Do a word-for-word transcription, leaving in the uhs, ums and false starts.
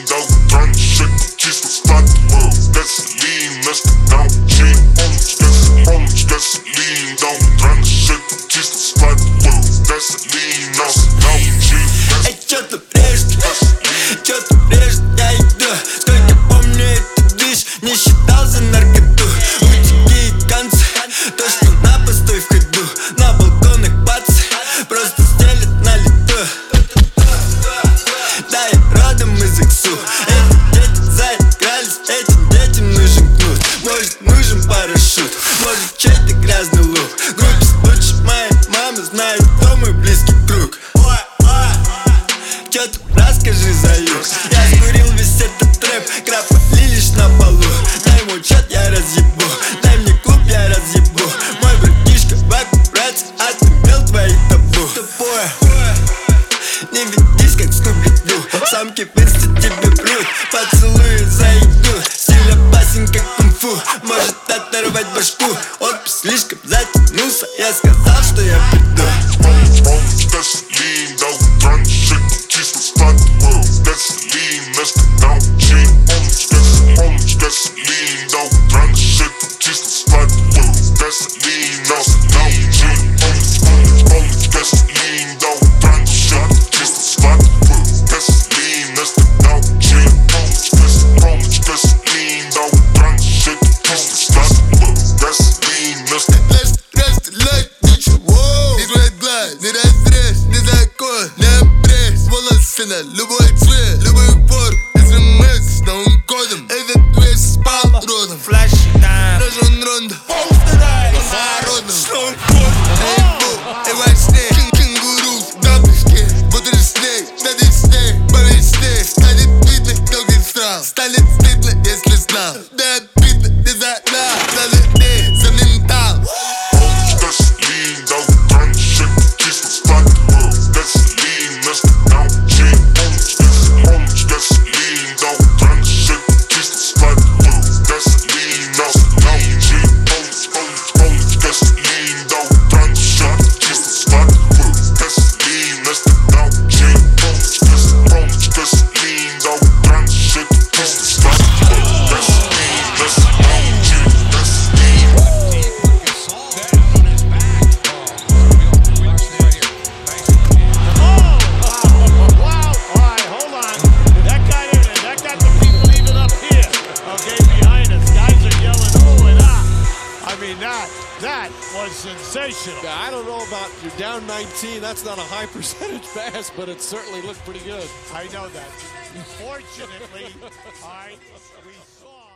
до утра не шик, чисто стартовал. Gasoline, let's get down, cheap. Полночь, gasoline, до утра не шик, чисто стартовал. Gasoline, now cheap. Эй, чё ты прежде, чё ты прежде, я иду. Сколько помню этот движ, не считал за наркоту. Утеки и концы, то, что на постой в ходу. На балконах пацы, просто стелят на лету. Да, я родом из иксу. Эти дети заигрались, этим детям нужен кнут. Может, нужен парашют, может, чей-то грязный лук. Группе случай моей мамы знает, кто мой близкий круг. Чё ты расскажи за юг? Я скурил весь этот рэп, крапа лишь на полу. Дай ему чат, я разъебу, дай мне клуб, я разъебу. Мой братишка, баку, братец, отымел твои табу. Тупое, не ведись как Скуби-Ду. Самки в инсте тебе прут, поцелуи за еду. Стиль опасен как кунг-фу, может оторвать башку. Отпуск слишком затянулся, я сказал, что я приду. Gasoline, до утра не шик, чисто стартовал. Gasoline, let's get down, cheap. Полночь, gasoline, до утра не шик, чисто стартовал. Gasoline, now cheap. Полночь, gasoline, до утра не шик, чисто стартовал. Gasoline, let's get down, cheap. Полночь, gasoline, до утра не шик, чисто стартовал. Gasoline, let's get down. Любой цвет, любой упор, смс с новым кодом. Этот движ спал родом. Флэш, да, Рожен рондо, народным. Эй, бу, эй, во сне, кенгуру в табличке. Бутеры снег, на десне, по весне. Станет видно, как из стран. Станет стыдно, если знал. Да обидно, не за окна. За людей, за ментал. Gasoline, до утра не шик, чисто стартовал. Gasoline, let's get down, cheap. Полночь, gasoline, до утра не шик, чисто стартовал. Gasoline, now cheap. Полночь, gasoline, до утра не шик, чисто стартовал. Gasoline, let's get down, cheap. Полночь, gasoline, до утра не шик, чисто стартовал. Gasoline, let's get down, cheap. That, that was sensational. Yeah, I don't know about you're down nineteen. That's not a high percentage pass, but it certainly looked pretty good. I know that. Fortunately, all right, we saw.